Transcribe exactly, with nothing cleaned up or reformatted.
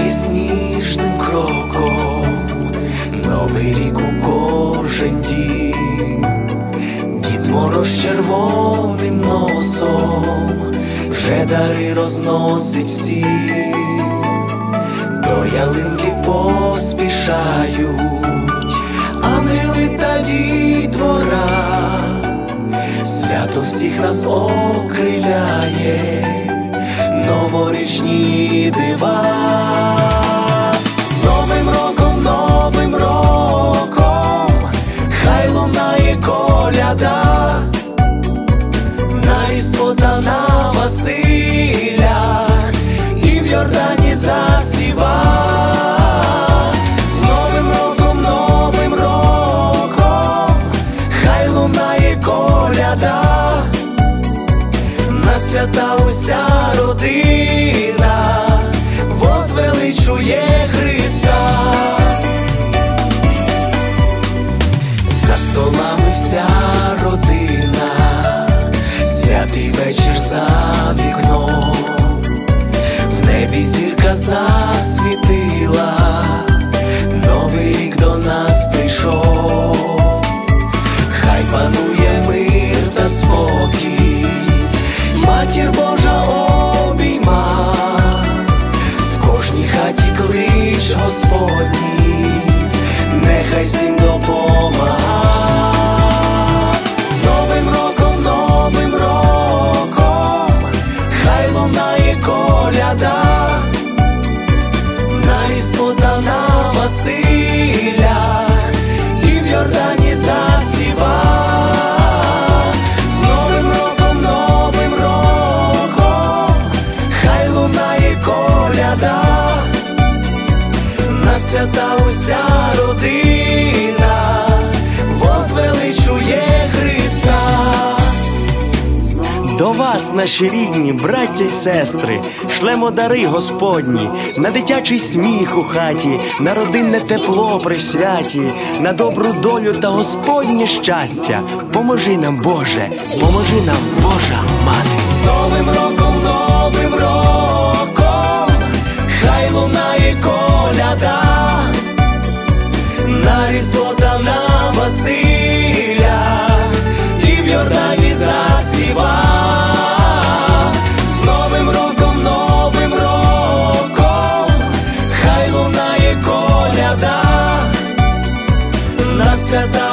Ступає сніжним кроком новий рік у кожен дім. Дід Мороз червоним носом вже дари розносить всім. До ялинки поспішають ангели та дітвора. Свято всіх нас окриляє, новорічні дива. З Новим роком, Новим роком, хай лунає коляда, на Різдво та на Василя, і в Йордані засіва. З Новим роком, Новим роком, хай лунає коляда, на свята уся родина возвеличує Христа. За столами вся родина, святий вечір за вікном, в небі зірка засвітила, новий рік до нас прийшов. Хай панує мир та спокій, Матір Божа обійма, в кожній хаті клич Господній, нехай всім допомага. З Новим роком, Новим роком, хай лунає коляда, на Різдво та на Василя, і в Йордані засіва. На свята уся родина возвеличує Христа. До вас, наші рідні, браття й сестри, шлемо дари Господні, на дитячий сміх у хаті, на родинне тепло при святі, на добру долю та Господнє щастя. Поможи нам, Боже, поможи нам, Божа Мати. З Новим роком, Новим роком, хай лунає коляда, на Різдво та на Василя, і в Йордані засіва. З Новим роком, Новим роком, хай лунає коляда, на свята